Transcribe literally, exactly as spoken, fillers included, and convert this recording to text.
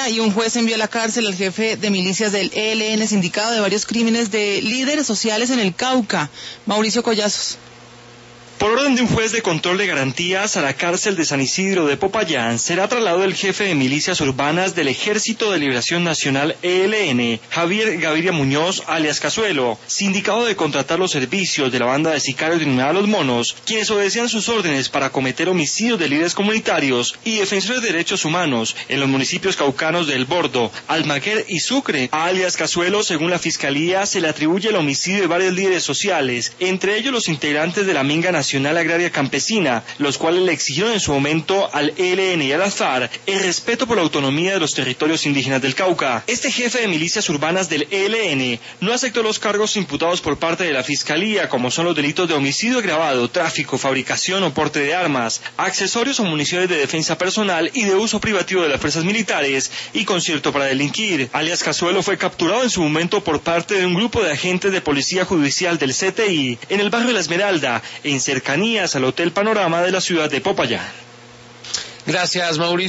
Y un juez envió a la cárcel al jefe de milicias del E L N, sindicado de varios crímenes de líderes sociales en el Cauca. Mauricio Collazos. Por orden de un juez de control de garantías, a la cárcel de San Isidro de Popayán será trasladado el jefe de milicias urbanas del Ejército de Liberación Nacional E L N, Javier Gaviria Muñoz, alias Cazuelo, sindicado de contratar los servicios de la banda de sicarios denominada Los Monos, quienes obedecían sus órdenes para cometer homicidios de líderes comunitarios y defensores de derechos humanos en los municipios caucanos de El Bordo, Almaguer y Sucre. A alias Cazuelo, según la Fiscalía, se le atribuye el homicidio de varios líderes sociales, entre ellos los integrantes de la Minga Nacional Agraria Campesina, los cuales le exigieron en su momento al E L N y a las FARC el respeto por la autonomía de los territorios indígenas del Cauca. Este jefe de milicias urbanas del E L N no aceptó los cargos imputados por parte de la Fiscalía, como son los delitos de homicidio agravado, tráfico, fabricación o porte de armas, accesorios o municiones de defensa personal y de uso privativo de las fuerzas militares y concierto para delinquir. Alias Cazuelo fue capturado en su momento por parte de un grupo de agentes de policía judicial del C T I en el barrio La Esmeralda, en cercanías al Hotel Panorama de la ciudad de Popayán. Gracias, Mauricio.